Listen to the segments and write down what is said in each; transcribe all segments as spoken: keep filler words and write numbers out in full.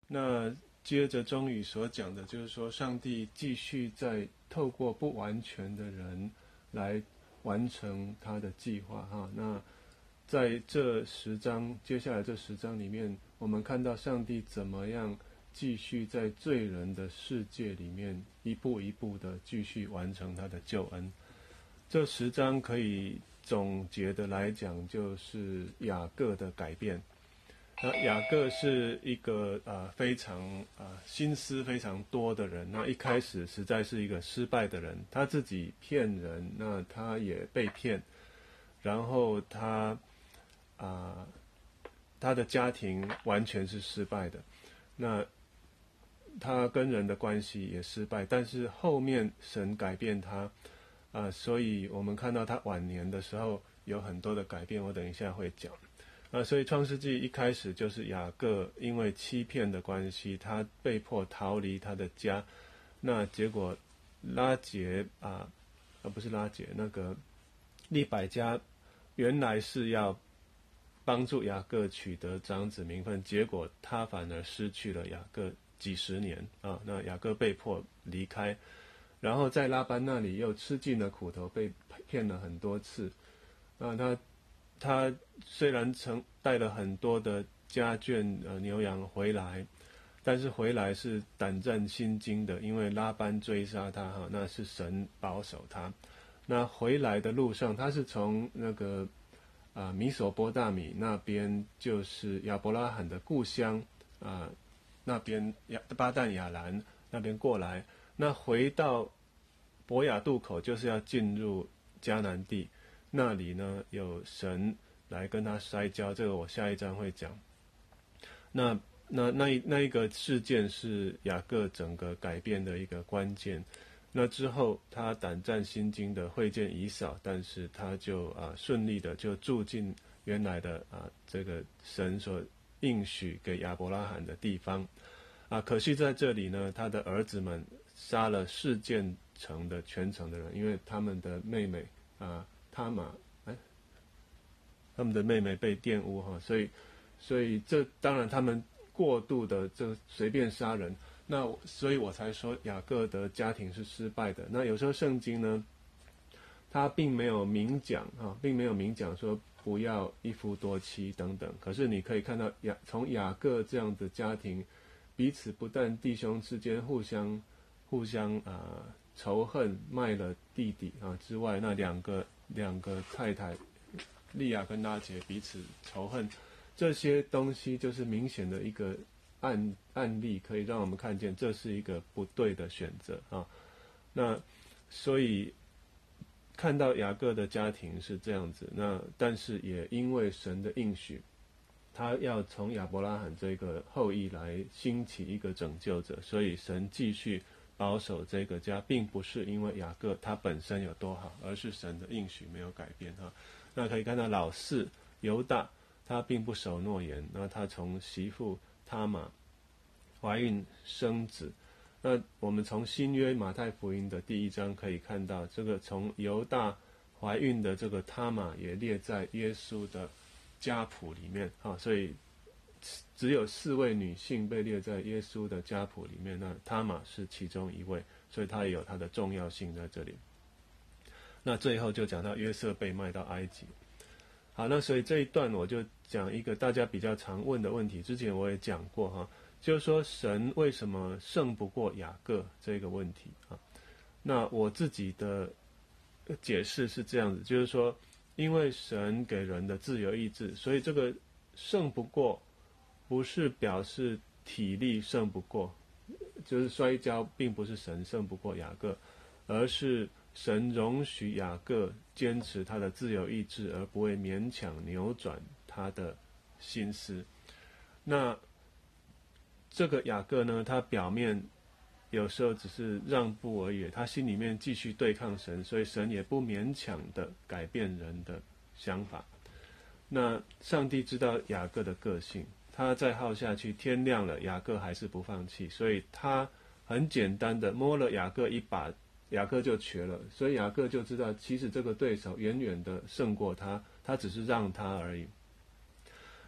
那接着中语所讲的就是说，上帝继续在透过不完全的人来完成他的计划哈。那在这十章，接下来这十章里面，我们看到上帝怎么样继续在罪人的世界里面一步一步的继续完成他的救恩。这十章可以总结的来讲，就是雅各的改变。那雅各是一个呃非常呃心思非常多的人，那一开始实在是一个失败的人，他自己骗人，那他也被骗，然后他啊、呃、他的家庭完全是失败的，那他跟人的关系也失败，但是后面神改变他啊、呃，所以我们看到他晚年的时候有很多的改变，我等一下会讲。啊，所以创世纪一开始就是雅各因为欺骗的关系，他被迫逃离他的家。那结果拉结啊，啊不是拉结，那个利百加原来是要帮助雅各取得长子名分，结果他反而失去了雅各几十年啊。那雅各被迫离开，然后在拉班那里又吃尽了苦头，被骗了很多次。那他。他虽然曾带了很多的家眷呃牛羊回来，但是回来是胆战心惊的，因为拉班追杀他哈，那是神保守他。那回来的路上，他是从那个啊、呃、米索波大米那边，就是亚伯拉罕的故乡啊、呃、那边亚巴旦亚兰那边过来，那回到伯亚渡口就是要进入迦南地。那里呢有神来跟他筛交，这个我下一章会讲。那那那一那一个事件是雅各整个改变的一个关键。那之后他胆战心惊的会见以扫，但是他就啊顺利的就住进原来的啊这个神所应许给亚伯拉罕的地方啊。可惜在这里呢，他的儿子们杀了示剑城的全城的人，因为他们的妹妹啊。他玛，哎，他们的妹妹被玷污哈，所以，所以这当然他们过度的这随便杀人，那所以我才说雅各的家庭是失败的。那有时候圣经呢，他并没有明讲哈，并没有明讲说不要一夫多妻等等。可是你可以看到雅从雅各这样的家庭，彼此不但弟兄之间互相互相啊、呃、仇恨，卖了弟弟啊之外，那两个。两个太太利亚跟拉结彼此仇恨，这些东西就是明显的一个案案例，可以让我们看见这是一个不对的选择啊。那所以看到雅各的家庭是这样子，那但是也因为神的应许，他要从亚伯拉罕这个后裔来兴起一个拯救者，所以神继续保守这个家，并不是因为雅各他本身有多好，而是神的应许没有改变哈。那可以看到老四犹大，他并不守诺言，那他从媳妇他玛怀孕生子。那我们从新约马太福音的第一章可以看到，这个从犹大怀孕的这个他玛也列在耶稣的家谱里面啊，所以只有四位女性被列在耶稣的家谱里面，那他玛是其中一位，所以他也有他的重要性在这里。那最后就讲到约瑟被卖到埃及。好，那所以这一段我就讲一个大家比较常问的问题，之前我也讲过哈，就是说神为什么胜不过雅各这个问题啊？那我自己的解释是这样子，就是说因为神给人的自由意志，所以这个胜不过不是表示体力胜不过，就是摔跤并不是神胜不过雅各，而是神容许雅各坚持他的自由意志，而不会勉强扭转他的心思。那这个雅各呢，他表面有时候只是让步而已，他心里面继续对抗神，所以神也不勉强的改变人的想法。那上帝知道雅各的个性，他再耗下去，天亮了，雅各还是不放弃，所以他很简单的摸了雅各一把，雅各就瘸了。所以雅各就知道，其实这个对手远远的胜过他，他只是让他而已。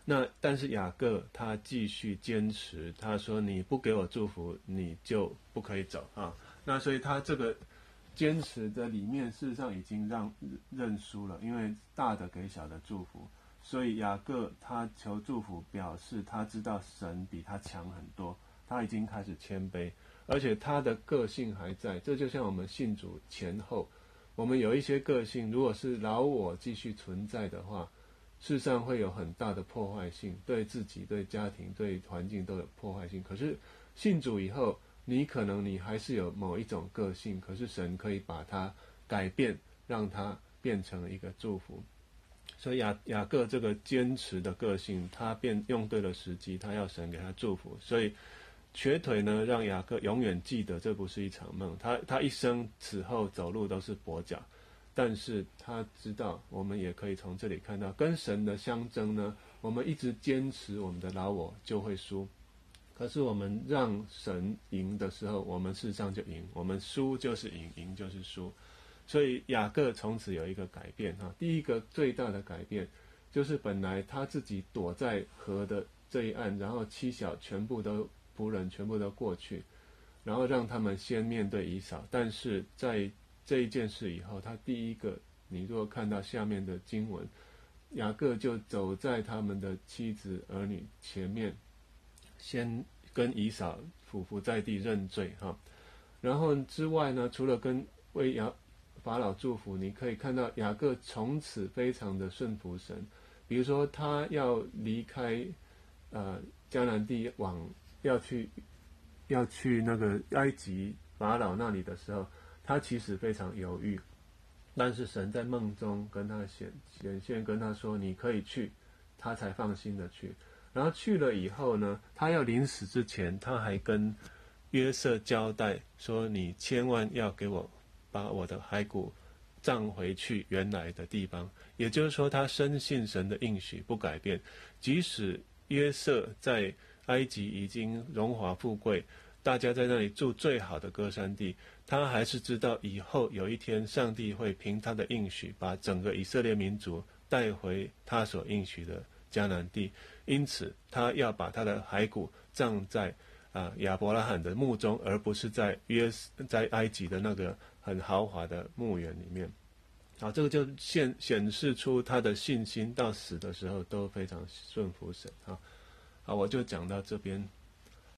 那但是雅各他继续坚持，他说你不给我祝福，你就不可以走啊。那所以他这个坚持的里面，事实上已经让认输了，因为大的给小的祝福，所以雅各他求祝福，表示他知道神比他强很多，他已经开始谦卑，而且他的个性还在。这就像我们信主前后，我们有一些个性，如果是老我继续存在的话，事实上会有很大的破坏性，对自己、对家庭、对环境都有破坏性。可是信主以后，你可能你还是有某一种个性，可是神可以把它改变，让它变成一个祝福。所以雅雅各这个坚持的个性，他便用对了时机，他要神给他祝福。所以瘸腿呢，让雅各永远记得这不是一场梦，他他一生此后走路都是跛脚。但是他知道，我们也可以从这里看到，跟神的相争呢，我们一直坚持我们的老我就会输。可是我们让神赢的时候，我们事实上就赢，我们输就是赢，赢就是输。所以雅各从此有一个改变哈，第一个最大的改变就是本来他自己躲在河的这一岸，然后妻小全部都仆人全部都过去，然后让他们先面对以扫。但是在这一件事以后，他第一个，你如果看到下面的经文，雅各就走在他们的妻子儿女前面，先跟以扫俯伏在地认罪哈。然后之外呢，除了跟为雅法老祝福，你可以看到雅各从此非常的顺服神。比如说他要离开呃迦南地，往要去要去那个埃及法老那里的时候，他其实非常犹豫，但是神在梦中跟他显显现，跟他说你可以去，他才放心的去。然后去了以后呢，他要临死之前，他还跟约瑟交代说，你千万要给我把我的骸骨葬回去原来的地方。也就是说，他深信神的应许不改变，即使约瑟在埃及已经荣华富贵，大家在那里住最好的歌珊地，他还是知道以后有一天上帝会凭他的应许把整个以色列民族带回他所应许的迦南地。因此他要把他的骸骨葬在啊亚伯拉罕的墓中，而不是在约在埃及的那个很豪华的墓园里面。好，这个就显显示出他的信心，到死的时候都非常顺服神。好，好，我就讲到这边。